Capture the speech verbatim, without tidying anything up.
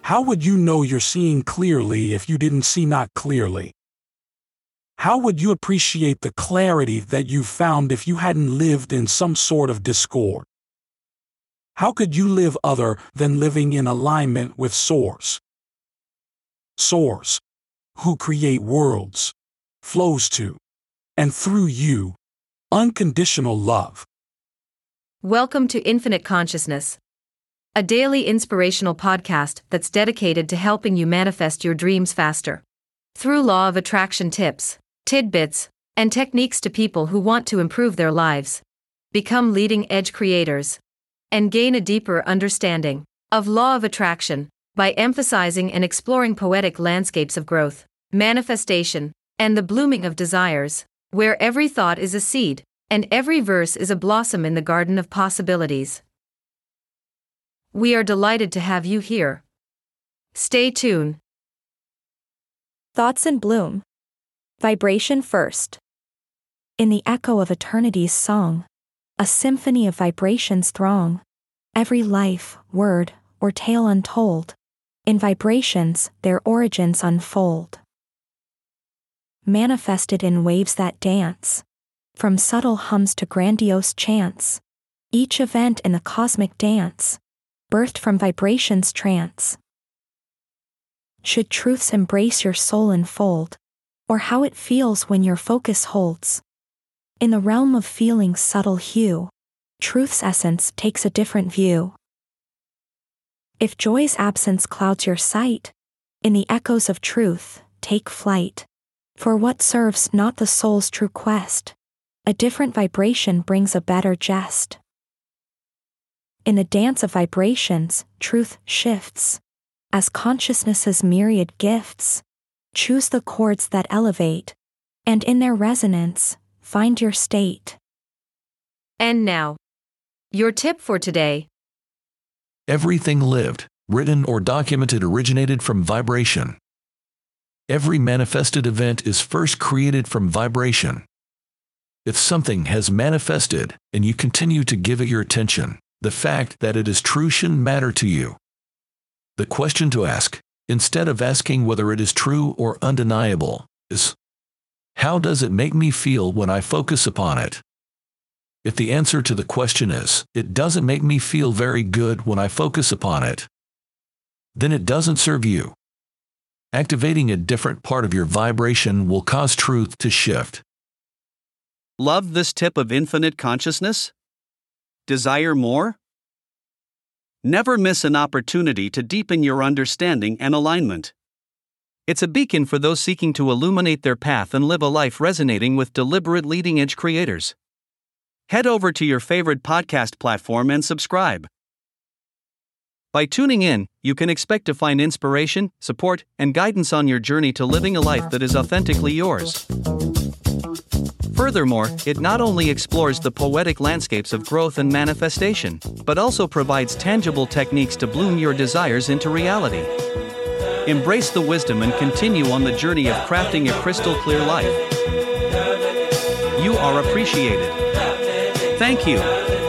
How would you know you're seeing clearly if you didn't see not clearly? How would you appreciate the clarity that you found if you hadn't lived in some sort of discord? How could you live other than living in alignment with Source? Source, who create worlds, flows to, and through you, unconditional love. Welcome to Infinite Consciousness, a daily inspirational podcast that's dedicated to helping you manifest your dreams faster. Through law of attraction tips, tidbits, and techniques to people who want to improve their lives, become leading-edge creators, and gain a deeper understanding of law of attraction by emphasizing and exploring poetic landscapes of growth, manifestation, and the blooming of desires, where every thought is a seed, and every verse is a blossom in the garden of possibilities. We are delighted to have you here. Stay tuned. Thoughts in bloom. Vibration first. In the echo of eternity's song, a symphony of vibrations throng. Every life, word, or tale untold, in vibrations their origins unfold. Manifested in waves that dance, from subtle hums to grandiose chants, each event in the cosmic dance, birthed from vibrations trance. Should truths embrace your soul enfold, or how it feels when your focus holds? In the realm of feeling's subtle hue, truth's essence takes a different view. If joy's absence clouds your sight, in the echoes of truth, take flight. For what serves not the soul's true quest, a different vibration brings a better jest. In the dance of vibrations, truth shifts. As consciousness's myriad gifts, choose the chords that elevate, and in their resonance, find your state. And now, your tip for today. Everything lived, written or documented originated from vibration. Every manifested event is first created from vibration. If something has manifested, and you continue to give it your attention, the fact that it is true shouldn't matter to you. The question to ask, instead of asking whether it is true or undeniable, is, how does it make me feel when I focus upon it? If the answer to the question is, it doesn't make me feel very good when I focus upon it, then it doesn't serve you. Activating a different part of your vibration will cause truth to shift. Love this tip of infinite consciousness? Desire more? Never miss an opportunity to deepen your understanding and alignment. It's a beacon for those seeking to illuminate their path and live a life resonating with deliberate leading-edge creators. Head over to your favorite podcast platform and subscribe. By tuning in, you can expect to find inspiration, support, and guidance on your journey to living a life that is authentically yours. Furthermore, it not only explores the poetic landscapes of growth and manifestation, but also provides tangible techniques to bloom your desires into reality. Embrace the wisdom and continue on the journey of crafting a crystal clear life. You are appreciated. Thank you.